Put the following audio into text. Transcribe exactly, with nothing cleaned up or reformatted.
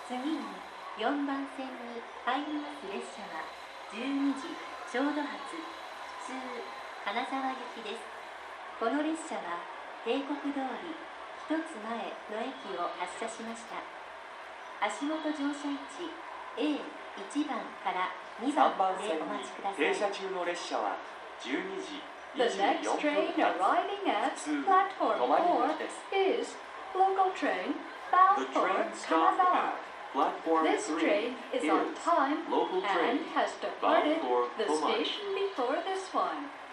次によんばん線に入ります列車はじゅうにじちょうど発普通金沢行きです。この列車は帝国通り一つ前の駅を発車しました。足元乗車位置 エーいち 番からにばんでお待ちください。 停車中の列車はじゅうにじ The にじゅう next よん train 分発 arriving at 普通 platform 止まり four 行きです。 is local train bound The for train stop Kanazawa. at platform This three train is on is time local train and has departed bound for the Tomari. station before this one.